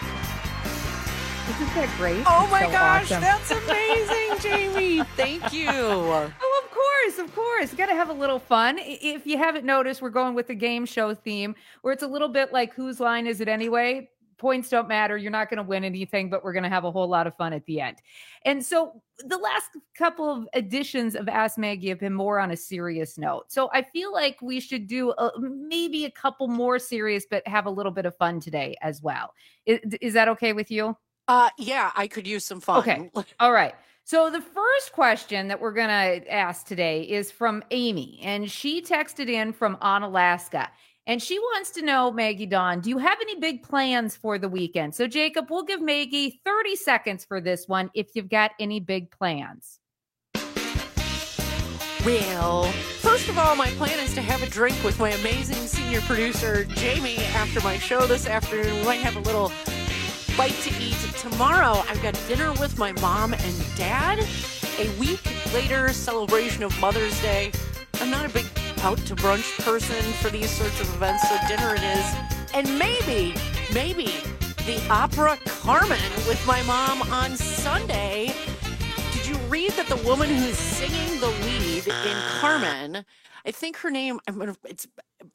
Isn't that great? Oh, it's my so gosh, awesome. That's amazing, Jamie. Thank you. Oh, of course, of course. Got to have a little fun. If you haven't noticed, we're going with the game show theme, where it's a little bit like whose line is it anyway? Points don't matter. You're not going to win anything, but we're going to have a whole lot of fun at the end. And so the last couple of editions of Ask Maggie have been more on a serious note. So I feel like we should do a, maybe a couple more serious, but have a little bit of fun today as well. Is, is that okay with you? Uh, yeah, I could use some fun. Okay. All right. So the first question that we're going to ask today is from Amy, and she texted in from Onalaska, and she wants to know, Maggie Dawn, do you have any big plans for the weekend? So Jacob, we'll give Maggie thirty seconds for this one if you've got any big plans. Well, first of all, my plan is to have a drink with my amazing senior producer, Jamie, after my show this afternoon. We might have a little bite to eat. Tomorrow, I've got dinner with my mom and dad. A week later, celebration of Mother's Day. I'm not a big out to brunch person for these sorts of events, so dinner it is. And maybe, maybe the opera Carmen with my mom on Sunday. Did you read that the woman who's singing the lead in Carmen, I think her name, I'm gonna, it's,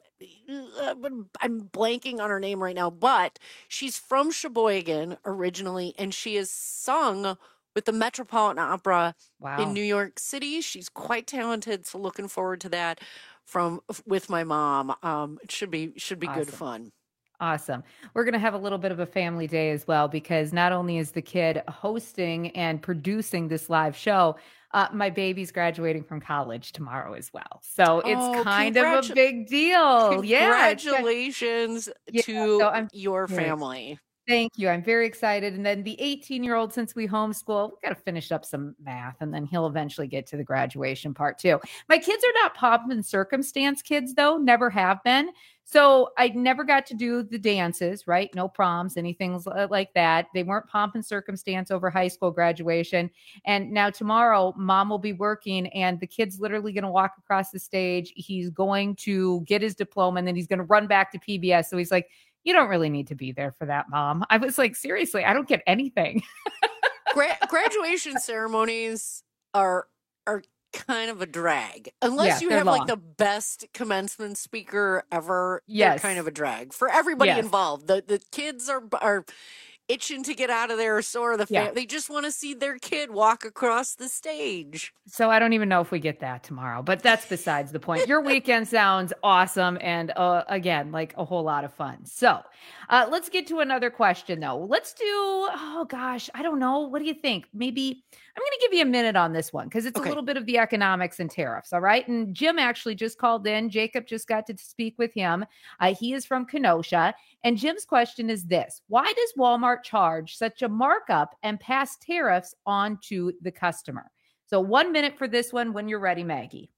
I'm blanking on her name right now, but she's from Sheboygan originally, and she has sung with the Metropolitan Opera Wow. in New York City. She's quite talented, so looking forward to that from with my mom. Um, it should be should be good Awesome. fun. Awesome. We're going to have a little bit of a family day as well, because not only is the kid hosting and producing this live show, uh, my baby's graduating from college tomorrow as well. So it's Oh, kind of congratu- a big deal. Yeah. it's got- Congratulations Yeah, to so I'm your very family. Thank you. I'm very excited. And then the eighteen year old, since we homeschool, we got to finish up some math, and then he'll eventually get to the graduation part too. My kids are not pomp and circumstance kids, though, never have been. So I never got to do the dances, right? No proms, anything like that. They weren't pomp and circumstance over high school graduation. And now tomorrow, mom will be working, and the kid's literally going to walk across the stage. He's going to get his diploma, and then he's going to run back to P B S. So he's like, you don't really need to be there for that, Mom. I was like, seriously, I don't get anything. Gra- graduation ceremonies are are kind of a drag. Unless Yeah, you they're have long. like the best commencement speaker ever, Yes. they're kind of a drag for everybody Yes. involved. The the kids are are itching to get out of there, so are the fam- Yeah. they just want to see their kid walk across the stage. So I don't even know if we get that tomorrow, but that's besides the point. Your weekend sounds awesome. And uh, again, like a whole lot of fun. So uh, let's get to another question though. Let's do, oh gosh, I don't know. What do you think? Maybe I'm going to give you a minute on this one, because it's Okay. a little bit of the economics and tariffs. All right. And Jim actually just called in. Jacob just got to speak with him. Uh, he is from Kenosha. And Jim's question is this: why does Walmart charge such a markup and pass tariffs on to the customer? So one minute for this one when you're ready, Maggie.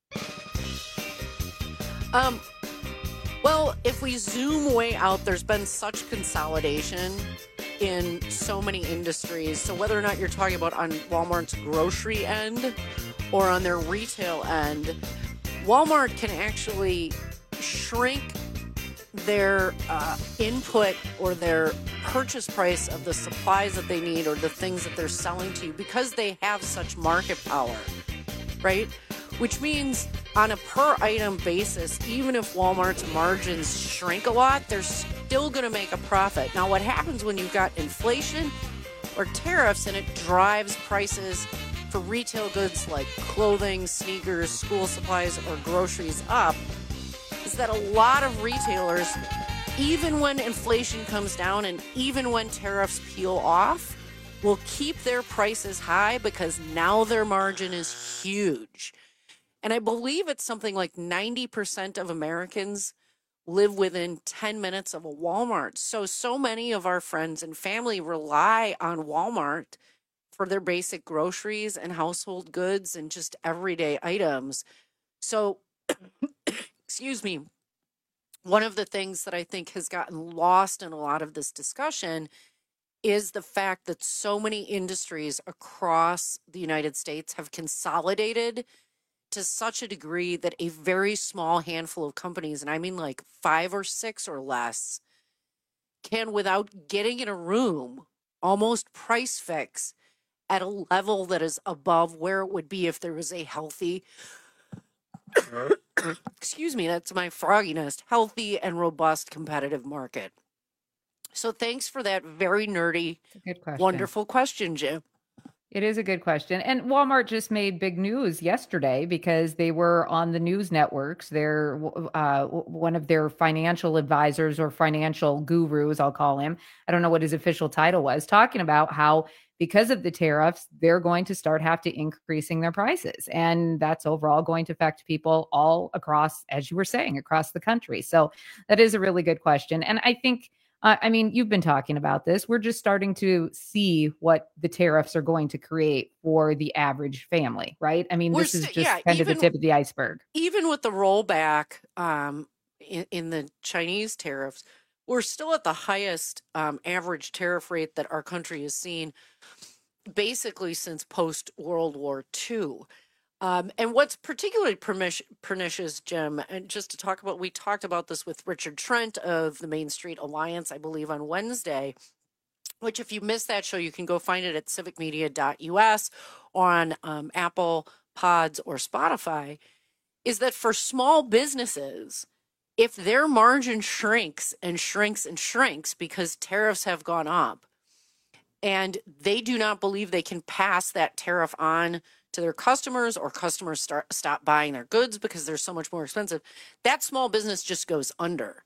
Um, well, if we zoom way out, there's been such consolidation in so many industries. So whether or not you're talking about on Walmart's grocery end or on their retail end, Walmart can actually shrink their uh, input or their purchase price of the supplies that they need or the things that they're selling to you, because they have such market power, right? Which means on a per item basis, even if Walmart's margins shrink a lot, they're still going to make a profit. Now, what happens when you've got inflation or tariffs and it drives prices for retail goods like clothing, sneakers, school supplies, or groceries up, is that a lot of retailers, even when inflation comes down and even when tariffs peel off, will keep their prices high because now their margin is huge. And I believe it's something like ninety percent of Americans live within ten minutes of a Walmart. So, so many of our friends and family rely on Walmart for their basic groceries and household goods and just everyday items. So, excuse me, one of the things that I think has gotten lost in a lot of this discussion is the fact that so many industries across the United States have consolidated to such a degree that a very small handful of companies, and I mean like five or six or less, can, without getting in a room, almost price fix at a level that is above where it would be if there was a healthy, excuse me, that's my froggy nest, healthy and robust competitive market. So thanks for that very nerdy, Good question. wonderful question, Jim. It is a good question. And Walmart just made big news yesterday because they were on the news networks. They're uh, one of their financial advisors or financial gurus, I'll call him. I don't know what his official title was, talking about how because of the tariffs, they're going to start have to increasing their prices. And that's overall going to affect people all across, as you were saying, across the country. So that is a really good question. And I think Uh, I mean, you've been talking about this. We're just starting to see what the tariffs are going to create for the average family, right? I mean, We're this is st- just yeah, kind even- of the tip of the iceberg. Even with the rollback um, in, in the Chinese tariffs, we're still at the highest um, average tariff rate that our country has seen basically since post-World War Two. Um, and what's particularly pernic- pernicious, Jim, and just to talk about, we talked about this with Richard Trent of the Main Street Alliance, I believe, on Wednesday, which if you missed that show, you can go find it at civic media dot U S on um, Apple Pods or Spotify, is that for small businesses, if their margin shrinks and shrinks and shrinks because tariffs have gone up, and they do not believe they can pass that tariff on to their customers, or customers start stop buying their goods because they're so much more expensive, that small business just goes under.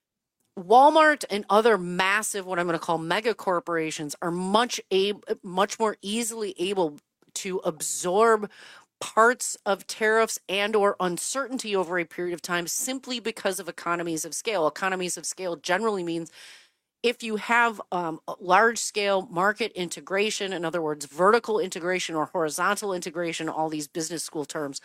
Walmart and other massive, what I'm going to call mega corporations, are much ab- much more easily able to absorb parts of tariffs and or uncertainty over a period of time simply because of economies of scale. Economies of scale generally means if you have um, large-scale market integration, in other words, vertical integration or horizontal integration, all these business school terms,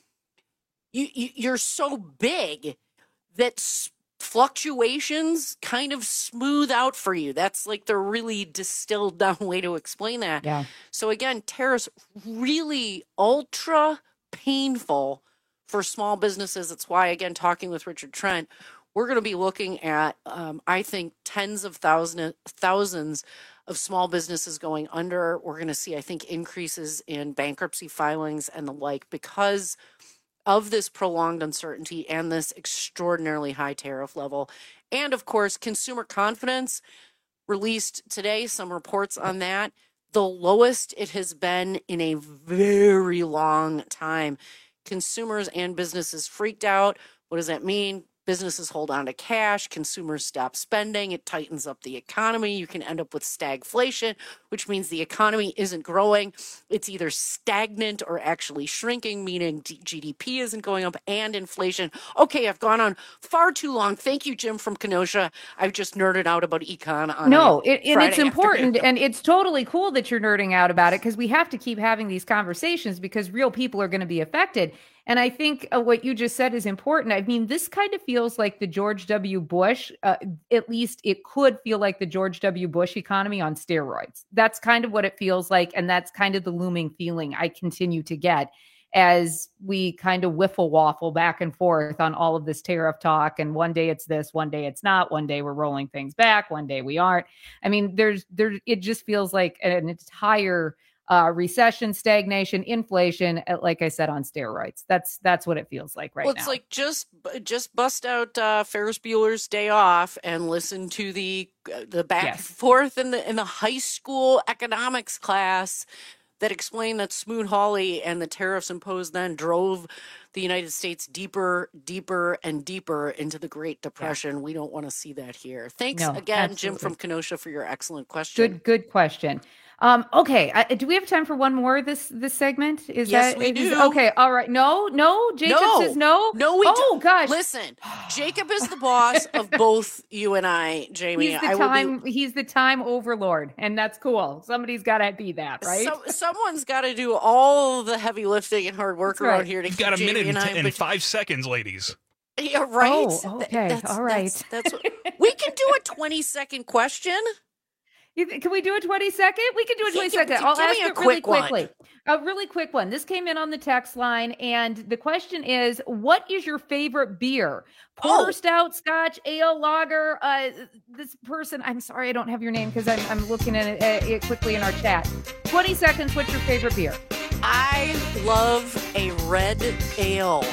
you, you, you're so big that s- fluctuations kind of smooth out for you. That's like the really distilled down way to explain that. Yeah. So again, tariffs really ultra painful for small businesses. That's why, again, talking with Richard Trent, we're going to be looking at, um, I think, tens of thousand, thousands of small businesses going under. We're going to see, I think, increases in bankruptcy filings and the like because of this prolonged uncertainty and this extraordinarily high tariff level. And, of course, consumer confidence released today, some reports on that, the lowest it has been in a very long time. Consumers and businesses freaked out. What does that mean? Businesses hold on to cash, consumers stop spending, it tightens up the economy. You can end up with stagflation, which means the economy isn't growing. It's either stagnant or actually shrinking, meaning G D P isn't going up, and inflation. Okay, I've gone on far too long. Thank you, Jim from Kenosha. I've just nerded out about econ on No, a it, and Friday it's important, afternoon. and it's totally cool that you're nerding out about it because we have to keep having these conversations because real people are going to be affected. And I think uh, what you just said is important. I mean, this kind of feels like the George W. Bush, uh, at least it could feel like the George W. Bush economy on steroids. That's kind of what it feels like. And that's kind of the looming feeling I continue to get as we kind of wiffle waffle back and forth on all of this tariff talk. And one day it's this, one day it's not. One day we're rolling things back. One day we aren't. I mean, there's there. It just feels like an entire Uh, recession, stagnation, inflation, uh, like I said, on steroids. That's that's what it feels like right well, now. it's like just just bust out uh, Ferris Bueller's Day Off and listen to the uh, the back Yes. and forth in the in the high school economics class that explained that Smoot-Hawley and the tariffs imposed then drove the United States deeper, deeper, and deeper into the Great Depression. Yeah. We don't want to see that here. Thanks No, again, absolutely. Jim from Kenosha, for your excellent question. Good, good question. Um, okay, I, do we have time for one more this this segment? Is Yes, that we is- do. Okay, all right. No, no. Jacob No. says no. No, we oh don't. gosh. Listen, Jacob is the boss of both you and I, Jamie. He's the I will be- time. He's the time overlord, and that's cool. Somebody's got to be that, right? So, someone's got to do all the heavy lifting and hard work That's around right. here to You've keep got a Jamie minute and, and I t- in and five seconds, ladies. Yeah, right. Oh, Th- okay. that's- All right. That's, that's what, we can do a twenty second question. You th- Can we do a twenty second? We can do a Yeah, twenty give- second. give I'll me ask a it really quick one. quickly. A really quick one. This came in on the text line, and the question is, what is your favorite beer? Porter Oh. Stout, Scotch, Ale, Lager. Uh, this person, I'm sorry, I don't have your name because I'm, I'm looking at it, uh, it quickly in our chat. twenty seconds. What's your favorite beer? I love a red ale.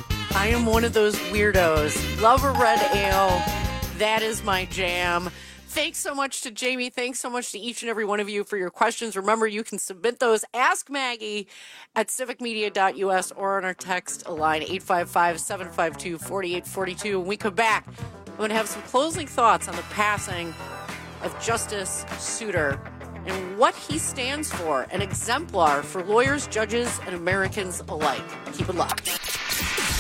I am one of those weirdos. Love a red ale. That is my jam. Thanks so much to Jamie. Thanks so much to each and every one of you for your questions. Remember, you can submit those. Ask Maggie at civic media dot U S or on our text line eight five five, seven five two, four eight four two. When we come back, I'm going to have some closing thoughts on the passing of Justice Souter and what he stands for, an exemplar for lawyers, judges, and Americans alike. Keep it locked.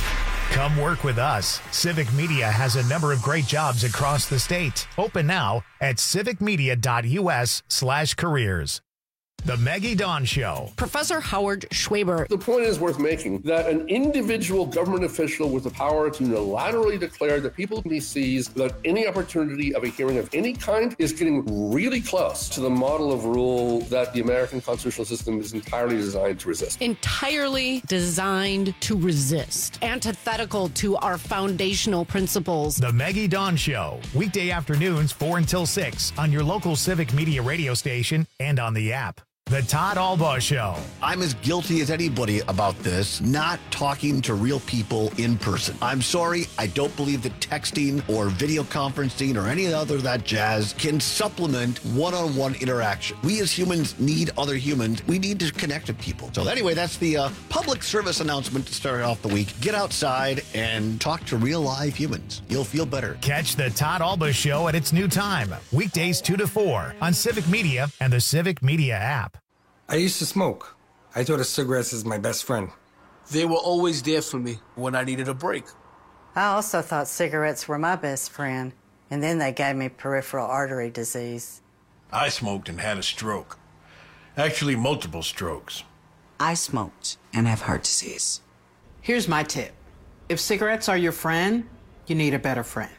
Come work with us. Civic Media has a number of great jobs across the state. Open now at civicmedia.us slash careers. The Maggie Dawn Show. Professor Howard Schwaber. The point is worth making that an individual government official with the power to unilaterally declare that people he sees without any opportunity of a hearing of any kind is getting really close to the model of rule that the American constitutional system is entirely designed to resist. Entirely designed to resist. Antithetical to our foundational principles. The Maggie Dawn Show. Weekday afternoons, four until six on your local Civic Media radio station and on the app. The Todd Albaugh Show. I'm as guilty as anybody about this, not talking to real people in person. I'm sorry, I don't believe that texting or video conferencing or any other of that jazz can supplement one-on-one interaction. We as humans need other humans. We need to connect to people. So anyway, that's the uh, public service announcement to start off the week. Get outside and talk to real live humans. You'll feel better. Catch the Todd Albaugh Show at its new time, weekdays two to four on Civic Media and the Civic Media app. I used to smoke. I thought of cigarettes as my best friend. They were always there for me when I needed a break. I also thought cigarettes were my best friend, and then they gave me peripheral artery disease. I smoked and had a stroke. Actually, multiple strokes. I smoked and have heart disease. Here's my tip. If cigarettes are your friend, you need a better friend.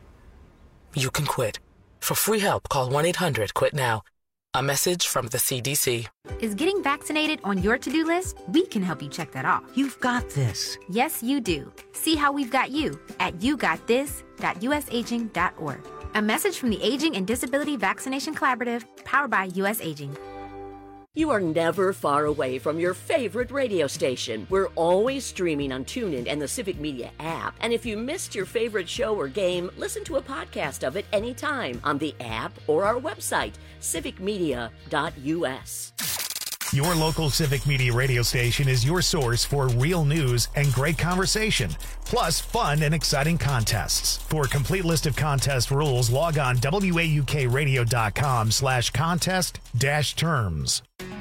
You can quit. For free help, call one eight hundred quit now. A message from the C D C. Is getting vaccinated on your to-do list? We can help you check that off. You've got this. Yes, you do. See how we've got you at you got this dot u s aging dot org. A message from the Aging and Disability Vaccination Collaborative, powered by U S Aging. You are never far away from your favorite radio station. We're always streaming on TuneIn and the Civic Media app. And if you missed your favorite show or game, listen to a podcast of it anytime on the app or our website, civic media dot u s. Your local Civic Media radio station is your source for real news and great conversation, plus fun and exciting contests. For a complete list of contest rules, log on W A U K radio dot com slash contest dash terms.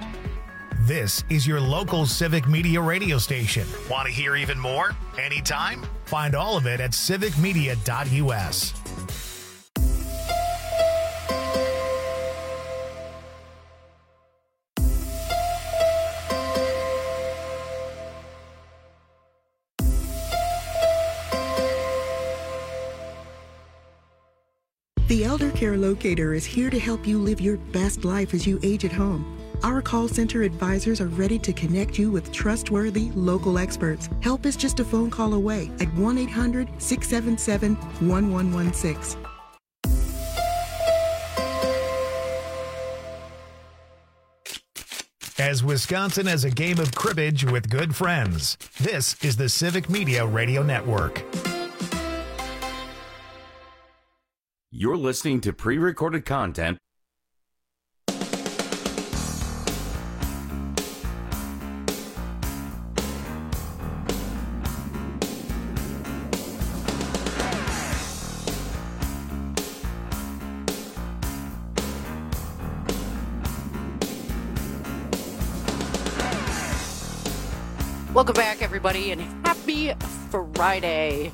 This is your local Civic Media radio station. Want to hear even more? Anytime? Find all of it at civic media dot u s. The Elder Care Locator is here to help you live your best life as you age at home. Our call center advisors are ready to connect you with trustworthy local experts. Help is just a phone call away at one eight hundred six seven seven one one one six. As Wisconsin has a game of cribbage with good friends, this is the Civic Media Radio Network. You're listening to pre-recorded content. Welcome back, everybody, and happy Friday.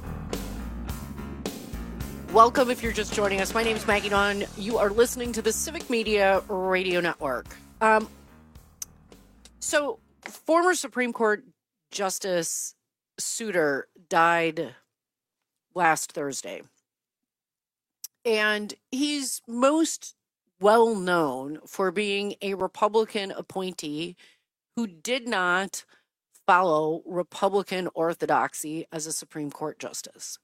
Welcome if you're just joining us. My name is Maggie Dawn. You are listening to the Civic Media Radio Network. Um, so, former Supreme Court Justice Souter died last Thursday. And he's most well known for being a Republican appointee who did not follow Republican orthodoxy as a Supreme Court justice.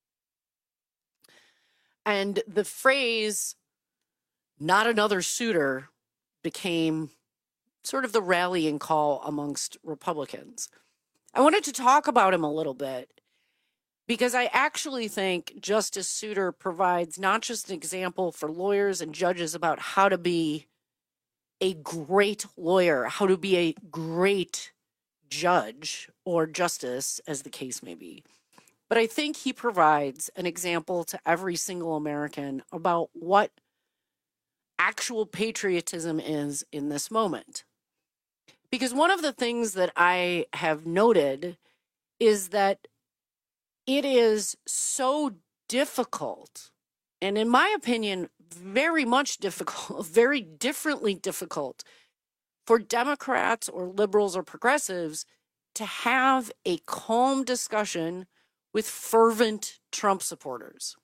And the phrase, not another Souter, became sort of the rallying call amongst Republicans. I wanted to talk about him a little bit because I actually think Justice Souter provides not just an example for lawyers and judges about how to be a great lawyer, how to be a great judge or justice, as the case may be. But I think he provides an example to every single American about what actual patriotism is in this moment. Because one of the things that I have noted is that it is so difficult, and in my opinion, very much difficult, very differently difficult for Democrats or liberals or progressives to have a calm discussion with fervent Trump supporters.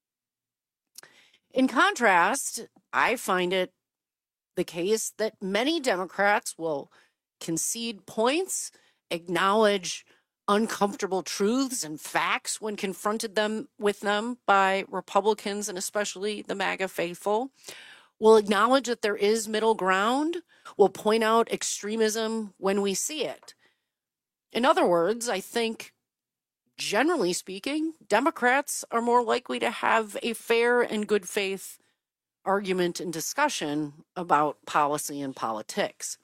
In contrast, I find it the case that many Democrats will concede points, acknowledge uncomfortable truths and facts when confronted them with them by Republicans and especially the MAGA faithful, will acknowledge that there is middle ground, will point out extremism when we see it. In other words, I think, generally speaking, Democrats are more likely to have a fair and good faith argument and discussion about policy and politics.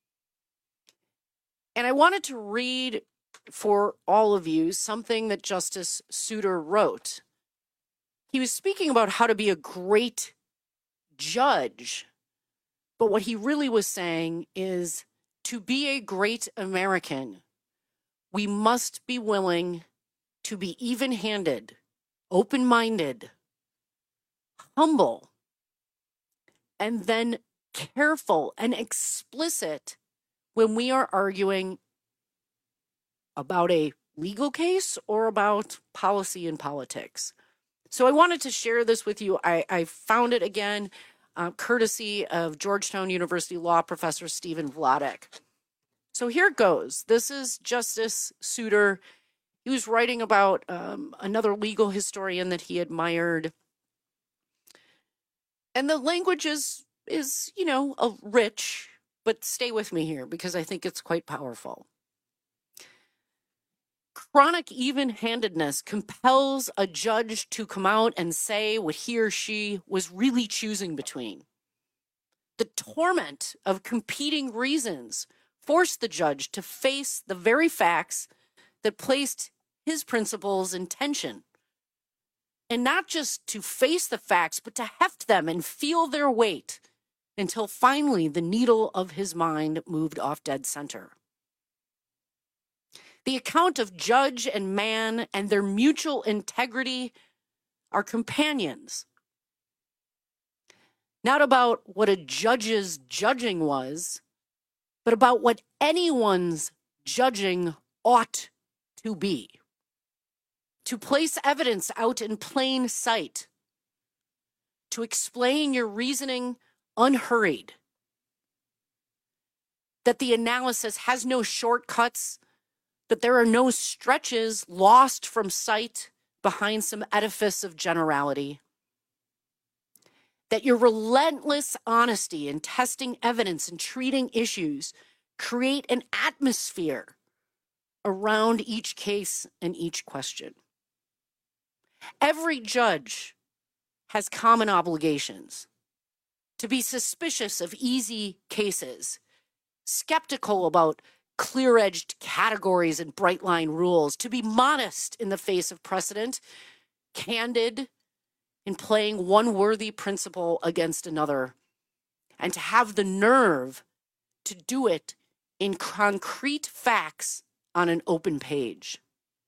And I wanted to read for all of you something that Justice Souter wrote. He was speaking about how to be a great judge, but what he really was saying is to be a great American, we must be willing to be even-handed, open-minded, humble, and then careful and explicit when we are arguing about a legal case or about policy and politics. So I wanted to share this with you. I, I found it again, uh, courtesy of Georgetown University law professor Stephen Vladeck. So here it goes. This is Justice Souter. He was writing about um, another legal historian that he admired. And the language is, is, you know, a rich, but stay with me here because I think it's quite powerful. Chronic even-handedness compels a judge to come out and say what he or she was really choosing between. The torment of competing reasons forced the judge to face the very facts that placed his principles in tension. And not just to face the facts, but to heft them and feel their weight until finally the needle of his mind moved off dead center. The account of judge and man and their mutual integrity are companions. Not about what a judge's judging was, but about what anyone's judging ought to be. To place evidence out in plain sight. To explain your reasoning unhurried. That the analysis has no shortcuts, that there are no stretches lost from sight behind some edifice of generality. That your relentless honesty in testing evidence and treating issues create an atmosphere around each case and each question. Every judge has common obligations to be suspicious of easy cases, skeptical about clear-edged categories and bright-line rules, to be modest in the face of precedent, candid in playing one worthy principle against another, and to have the nerve to do it in concrete facts on an open page.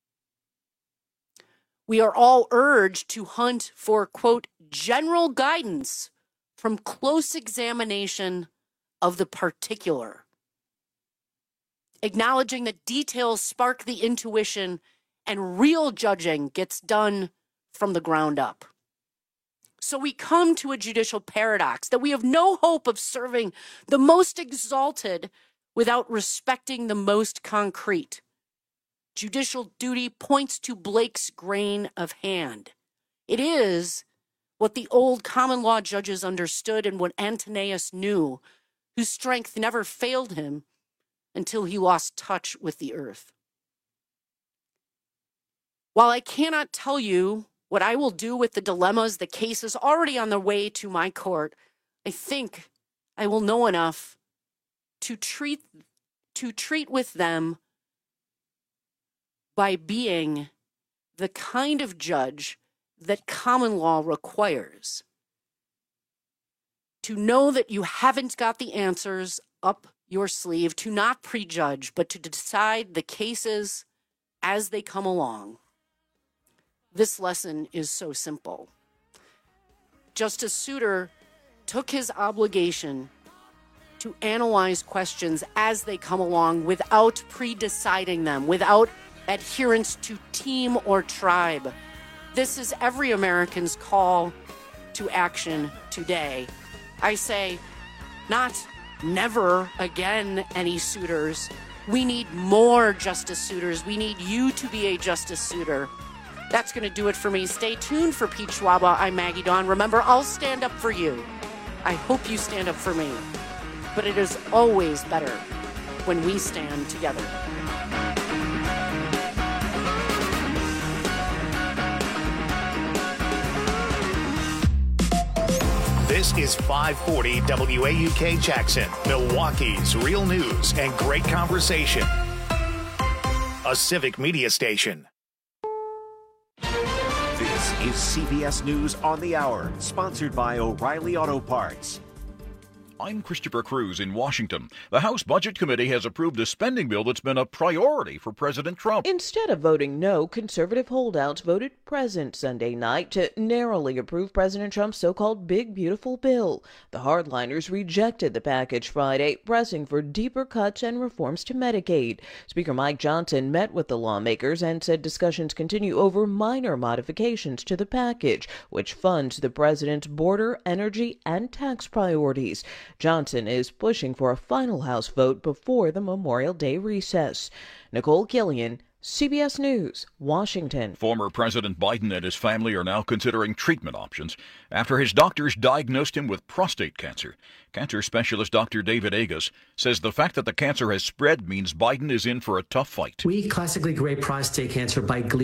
We are all urged to hunt for, quote, general guidance from close examination of the particular, acknowledging that details spark the intuition and real judging gets done from the ground up. So we come to a judicial paradox that we have no hope of serving the most exalted without respecting the most concrete. Judicial duty points to Blake's grain of hand. It is what the old common law judges understood and what Antoninus knew, whose strength never failed him until he lost touch with the earth. While I cannot tell you what I will do with the dilemmas, the cases already on their way to my court, I think I will know enough to treat, to treat with them by being the kind of judge that common law requires. To know that you haven't got the answers up your sleeve, to not prejudge, but to decide the cases as they come along. this lesson is so simple. Justice Souter took his obligation to analyze questions as they come along without pre-deciding them, without adherence to team or tribe. This is every American's call to action today. I say, not never again any Souters. We need more Justice Souters. We need you to be a Justice Souter. That's going to do it for me. Stay tuned for Pete Schwaba. I'm Maggie Dawn. Remember, I'll stand up for you. I hope you stand up for me. But it is always better when we stand together. This is five forty W A U K Jackson, Milwaukee's real news and great conversation. A civic media station. This is C B S News on the Hour, sponsored by O'Reilly Auto Parts. I'm Christopher Cruz in Washington. The House Budget Committee has approved a spending bill that's been a priority for President Trump. Instead of voting no, conservative holdouts voted present Sunday night to narrowly approve President Trump's so-called Big Beautiful Bill. The hardliners rejected the package Friday, pressing for deeper cuts and reforms to Medicaid. Speaker Mike Johnson met with the lawmakers and said discussions continue over minor modifications to the package, which funds the president's border, energy, and tax priorities. Johnson is pushing for a final House vote before the Memorial Day recess. Nicole Killian, C B S News, Washington. Former President Biden and his family are now considering treatment options after his doctors diagnosed him with prostate cancer. Cancer specialist Doctor David Agus says the fact that the cancer has spread means Biden is in for a tough fight. We classically grade prostate cancer by